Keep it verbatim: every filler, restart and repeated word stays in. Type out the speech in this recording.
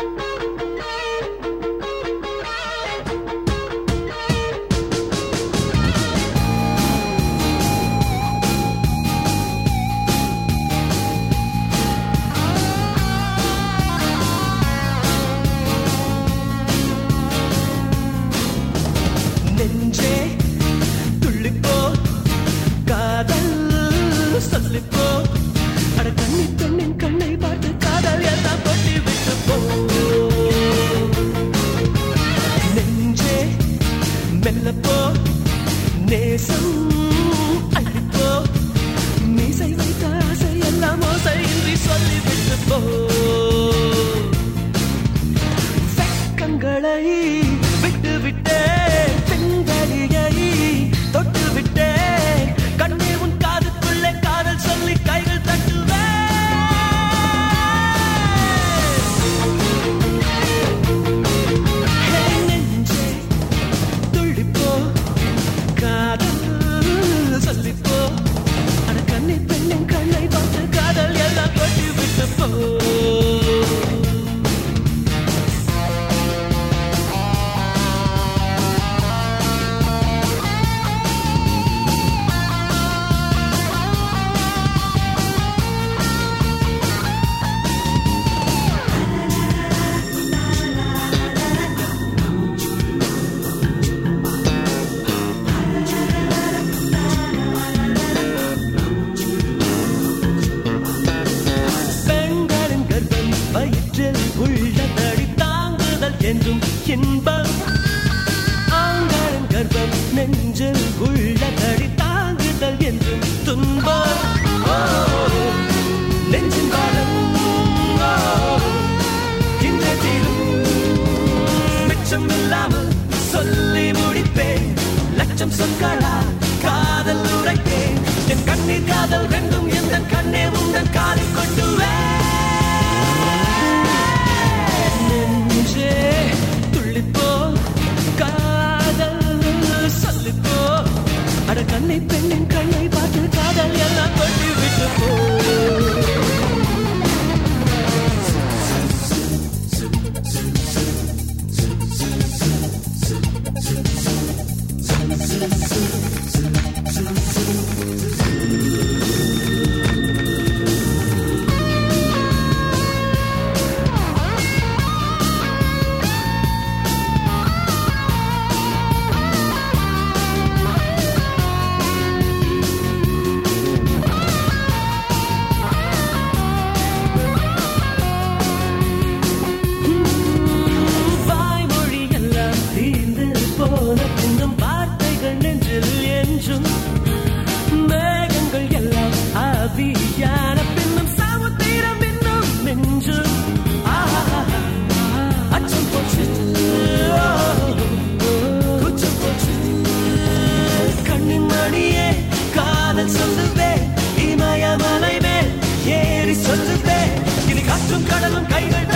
நெஞ்சே துள்ளிப்போ காதல் சொல்லிப்போ அட கண்ணி பெண்ணின் கண்ணை பார்த்து காதல் எல்லாம் கொட்டி விட்டு போ நெஞ்சே மெல்லப்போ நேசம் அள்ளிப்போ மீசை வைத்த ஆசை எல்லாம் ஓசையின்றி சொல்லிவிட்டு போ வெட்கங்களை விட்டு விட்டே பெண்களியை தொட்டு விட்டே கண்ணே உன் காதுக்குள்ளே காதல் சொல்லி கைகள் தட்டுவே நெஞ்சே துள்ளிப்போ காதல் சொல்லிப்போ அட கண்ணே பெண்ணின் கண்ணை பார்த்து காதல் எல்லாம் கொட்டி விட்டு போ உள்ளதடி தாங்குதல் என்றும் இன்பம் ஆண்களின் கர்ப்பம் நெஞ்சில் உள்ளதடி தாங்குதல் என்றும் துன்பம் நெஞ்சின் பாடம் இந்த தீரும் மிச்சம் இல்லாமல் சொல்லி முடிப்பேன் லட்சம் சொற்களா காதல் உரைப்பேன் என் கண்ணீர் காதல் ரெண்டும் எந்த கண்ணே உந்தன் காலில் கொண்டுவே துள்ளிப்போ காதல் சொல்லிப்போ அட கண்ணை பெண்ணின் கண்ணை பார்த்து காதல் எல்லாம் கொட்டி விட்டு போ சொல்லுவே இமயமலை மேல் ஏறி சொல்லுவே இனி காற்றும் கடலும் கைகள்